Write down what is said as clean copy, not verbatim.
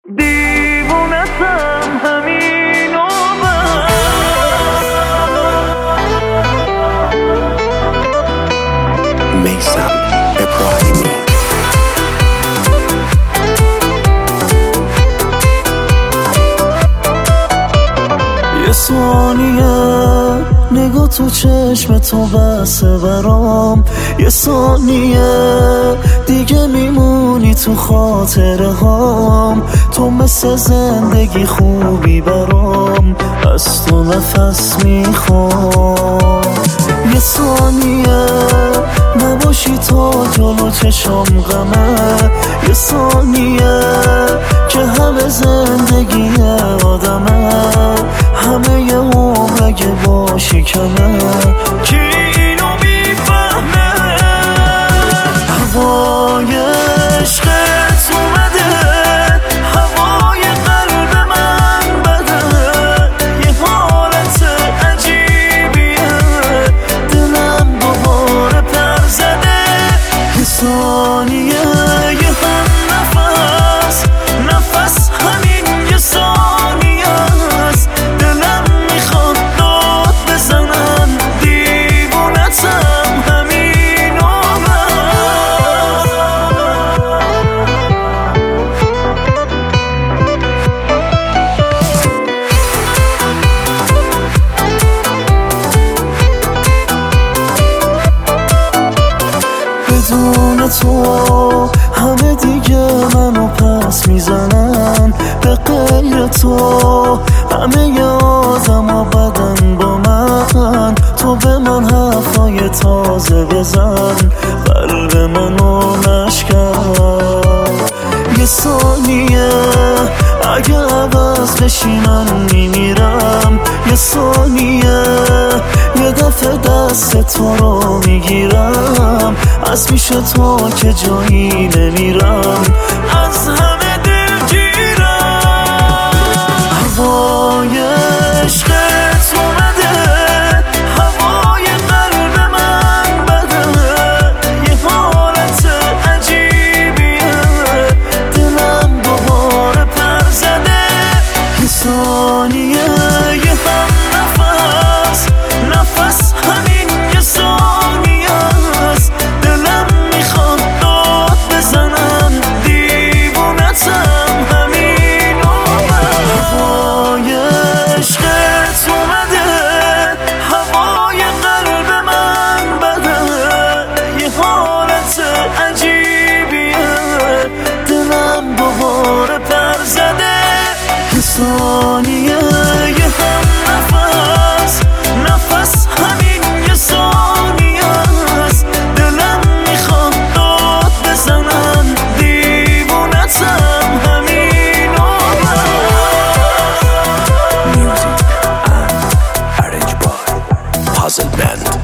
دیوونتم همین و میثم ابراهیمی. یه ثانیه نگاه تو چشم تو بسه برام، یه ثانیه دیگه میمونی تو خاطره هام. تو مثل زندگی خوبی برام، از تو نفس میخوام. یه ثانیه نباشی تا جلو چشم غمه، یه ثانیه که همه زندگی آدمه، همه یه عمر اگه باشی کمه. کی اینو میفهمه؟ هوای عشقت اومده، هوای قلب من بده، یه حالت عجیبیه، دلم دوباره پر زده. یه ثانیه یه هم نفس، نفس همین یه ثانیه است. دلم میخواد داد بزنم، دیوونتم همین عمرم. بدون تو همه دیگه منو پس میزنن، به غیر تو همه ی آدم بدن با من. تو به من حرفای تازه بزن، قلب منو نشکن. یه ثانیه اگه عوض بشی من میمیرم، یه ثانیه یه دفعه دست تو رو میگیرم، از پیش تو که جایی نمیرم، از همه دلگیرم. هوای عشقت اومده، هوای قلب من بده، یه حالت عجیبیه، دلم دوباره پر زده. یه ثانیه یه هم نفس، نفس همین یه ثانیه است. دلم میخواد داد بزنم، دیوونتم همین عمرم. هوای عشقت اومده، هوای قلب من بده، یه حالت عجیبیه، دلم دوباره پر زده. یه ثانیه یه هم نفس، نفس همین یه ثانیه است. دلم میخواد داد بزنم، دیوونتم همین عمرم. Music and arranged by Puzzle Band.